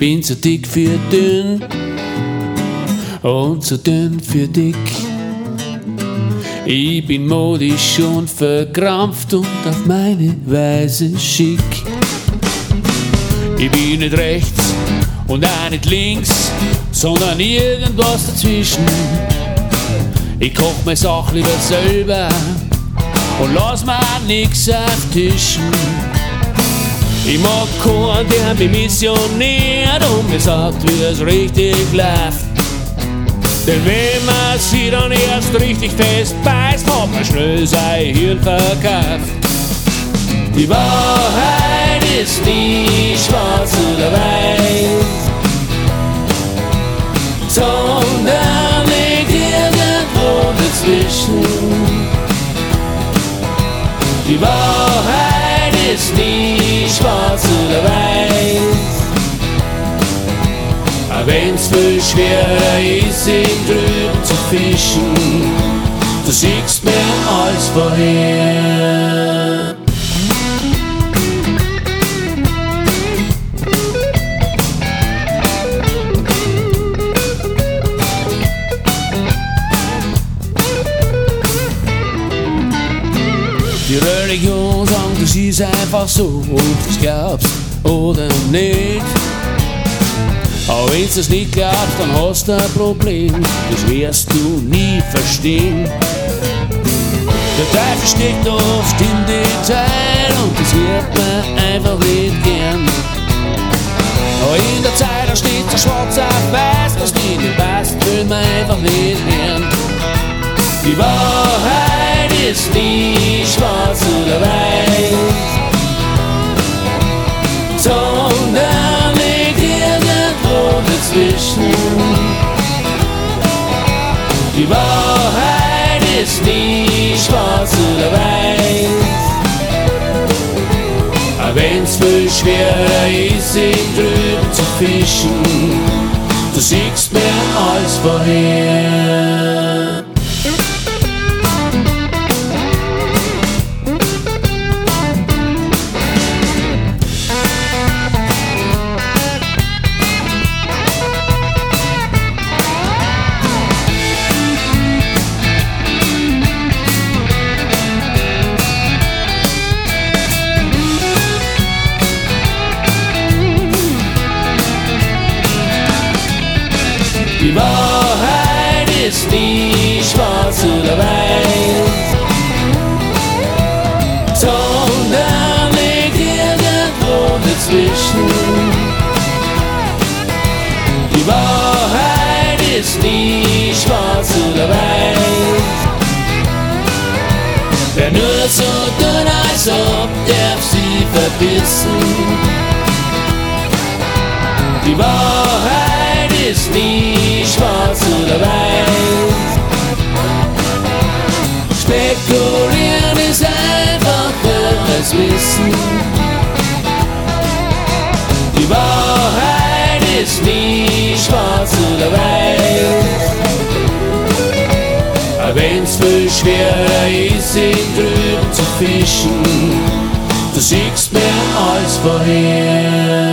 bin zu dick für dünn und zu dünn für dick. Ich bin modisch und verkrampft und auf meine Weise schick. Ich bin nicht rechts und auch nicht links, sondern irgendwas dazwischen. Ich koch meine Sache lieber selber und lass mir auch nix auftischen. Ich mag keinen, der mich missioniert und mir sagt, wie es richtig läuft. Denn wenn man sie dann erst richtig fest beißt, hat man schnell sein Hirn verkauft. Die Wahrheit ist nie schwarz oder weiß, sondern liegt irgendwo dazwischen. Die Wahrheit ist nie schwarz oder weiß, aber wenn's viel schwerer ist, sich drüben zu fischen, du siehst mir alles vorher. Die Religion sagt, das ist einfach so, ob du's glaubst oder nicht. Aber wenn's das nicht glaubst, dann hast du ein Problem, das wirst du nie verstehen. Der Teufel steckt oft im Detail und das hört man einfach nicht gern. Aber in der Zeit, da steht so schwarz auf weiß, was dir nicht passt, will man einfach nicht hören. Die Wahrheit ist nie schwarz oder weiß, sondern liegt irgendwo dazwischen. Die Wahrheit ist nie schwarz oder weiß, aber wenn's viel schwerer ist, sich drüben zu fischen, du siehst mir alles vorher. Die Wahrheit ist nie schwarz oder weiß, sondern liegt irgendwo dazwischen. Die Wahrheit ist nie schwarz oder weiß, wer nur so tut, als ob, darf sie verbissen. Die Wahrheit ist nie schwarz oder weiß, spekulieren ist einfacheres Wissen. Die Wahrheit ist nie schwarz oder weiß, aber wenn's viel schwerer ist, sich drüben zu fischen, du siehst mir alles vorher.